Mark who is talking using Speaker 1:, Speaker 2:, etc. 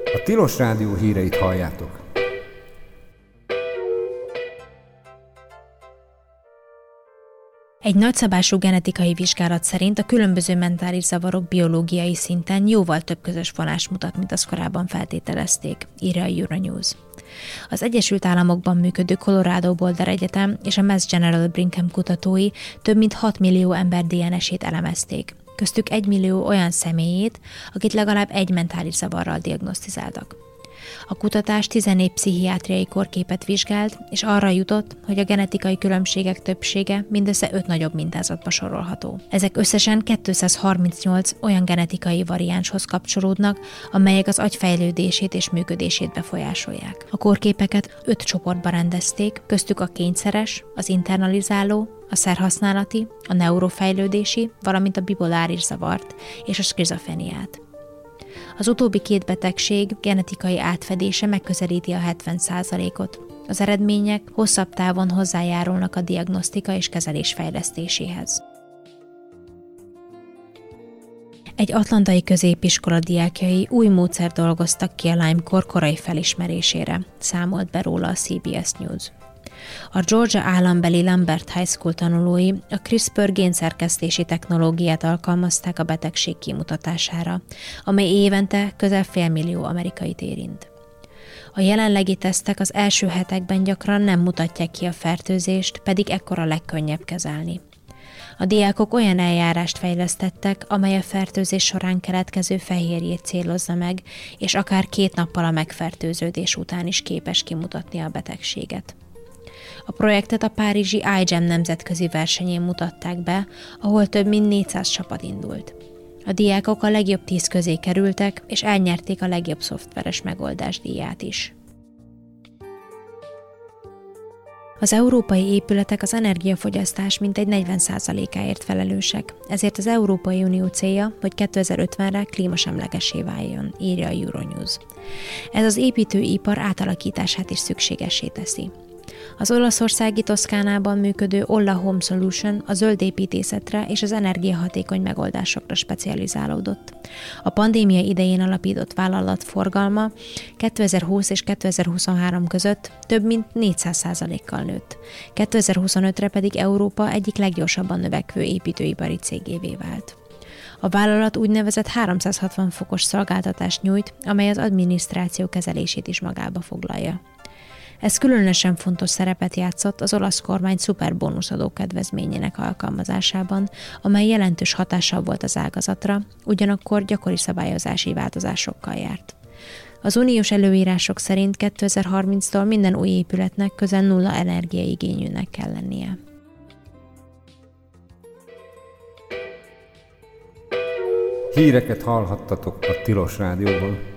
Speaker 1: A Tilos Rádió híreit halljátok.
Speaker 2: Egy nagyszabású genetikai vizsgálat szerint a különböző mentális zavarok biológiai szinten jóval több közös vonást mutat, mint azt korábban feltételezték, írja a Euronews. Az Egyesült Államokban működő Colorado Boulder Egyetem és a Mass General Brigham kutatói több mint 6 millió ember DNS-ét elemezték, köztük 1 millió olyan személyét, akit legalább egy mentális zavarral diagnosztizáltak. A kutatás 14 pszichiátriai kórképet vizsgált, és arra jutott, hogy a genetikai különbségek többsége mindössze 5 nagyobb mintázatba sorolható. Ezek összesen 238 olyan genetikai variánshoz kapcsolódnak, amelyek az agy fejlődését és működését befolyásolják. A kórképeket 5 csoportba rendezték, köztük a kényszeres, az internalizáló, a szerhasználati, a neurofejlődési, valamint a bipoláris zavart és a skizofréniát. Az utóbbi 2 betegség genetikai átfedése megközelíti a 70%-ot. Az eredmények hosszabb távon hozzájárulnak a diagnosztika és kezelés fejlesztéséhez. Egy atlantai középiskola diákjai új módszert dolgoztak ki a Lyme-kór korai felismerésére, számolt be róla a CBS News. A Georgia állambeli Lambert High School tanulói a CRISPR génszerkesztési technológiát alkalmazták a betegség kimutatására, amely évente közel 500 000 amerikait érint. A jelenlegi tesztek az első hetekben gyakran nem mutatják ki a fertőzést, pedig ekkor a legkönnyebb kezelni. A diákok olyan eljárást fejlesztettek, amely a fertőzés során keletkező fehérjét célozza meg, és akár 2 nappal a megfertőződés után is képes kimutatni a betegséget. A projektet a párizsi iGEM nemzetközi versenyén mutatták be, ahol több mint 400 csapat indult. A diákok a legjobb 10 közé kerültek, és elnyerték a legjobb szoftveres megoldás díját is. Az európai épületek az energiafogyasztás mintegy 40%-áért felelősek, ezért az Európai Unió célja, hogy 2050-re klímasemlegessé váljon, írja a Euronews. Ez az építőipar átalakítását is szükségessé teszi. Az olaszországi Toszkánában működő Olla Home Solution a zöld építészetre és az energiahatékony megoldásokra specializálódott. A pandémia idején alapított vállalat forgalma 2020 és 2023 között több mint 400%-kal nőtt. 2025-re pedig Európa egyik leggyorsabban növekvő építőipari cégévé vált. A vállalat úgynevezett 360 fokos szolgáltatást nyújt, amely az adminisztráció kezelését is magába foglalja. Ez különösen fontos szerepet játszott az olasz kormány szuperbónuszadó kedvezményének alkalmazásában, amely jelentős hatással volt az ágazatra, ugyanakkor gyakori szabályozási változásokkal járt. Az uniós előírások szerint 2030-tól minden új épületnek közel nulla energiaigényűnek kell lennie.
Speaker 1: Híreket hallhattatok a Tilos Rádióban.